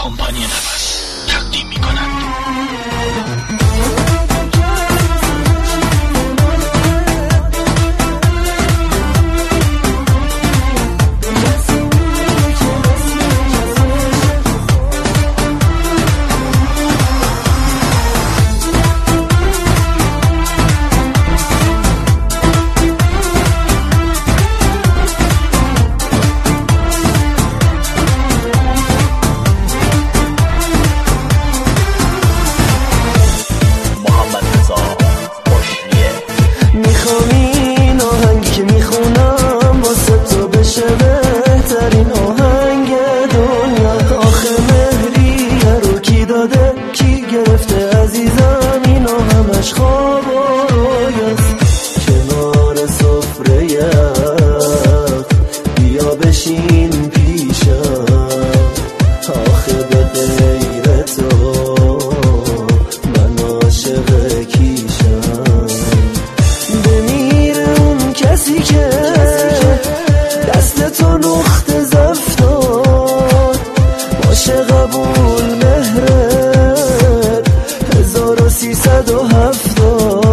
کمپانی نفس تقدیم می‌کند. کی گرفته عزیزم اینو همش خواب و رویاست. کنار سفره بیا بشین پیشم، آخه به غیر تو من عاشق کیشم. بمیره اون کسی که دست تو نقطه زفتاد، باشه قبول مهره 1370.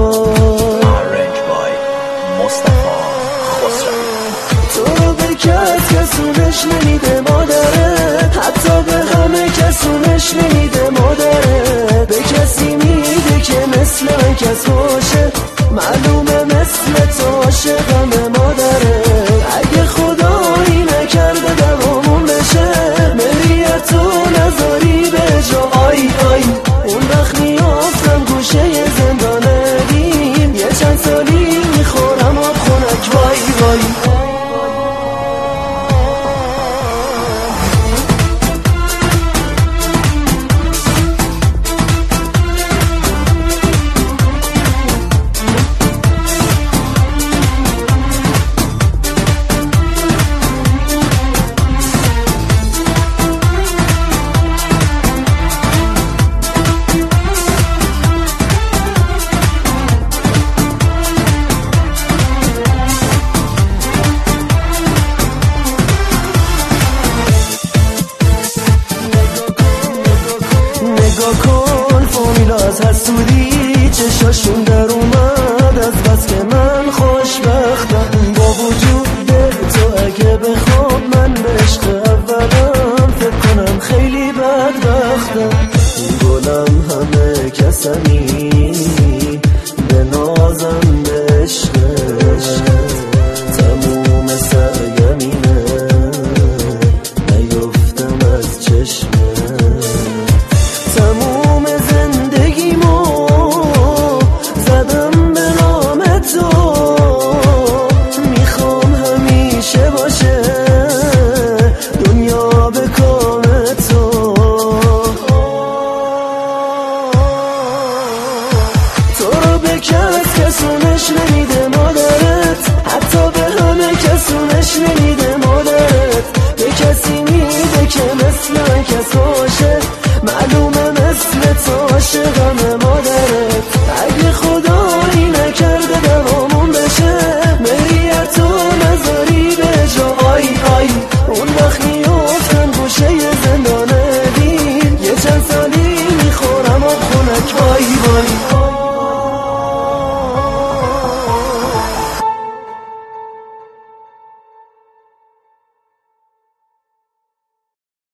تو رو به کسونش نمیده مادره، حتی به همه کسونش نمیده مادره. به کسی میده که مثل کس باشه، معلومه مثل تو عاشقم مادره. اگه خدایی نکرده دوامون بشه، مریتو نذاری به جا آی آی، اون وقت میافتم گوشه زندان دیم، یه چند سالی میخورم آب خونک وای وای. نگاه کن فامیلا از حسودی چشاشون در اومد، از بس که من خوشبختم. با وجود تو اگه بخوام من به عشق اولم فکر کنم خیلی بدبختم. گلم همه کسمی به نازم به عشقش، تموم سعیم اینه نیفتم از چشمه. تموم زندگیمو زدم به نام تو، میخوام همیشه باشه دنیا به کام تو. تو رو به کسونش نمیده مادرت، حتی به همه کسونش نمیده مادرت. به کسی میده که مثل کس باشه، معلومه مثل تو عاشقم مادره.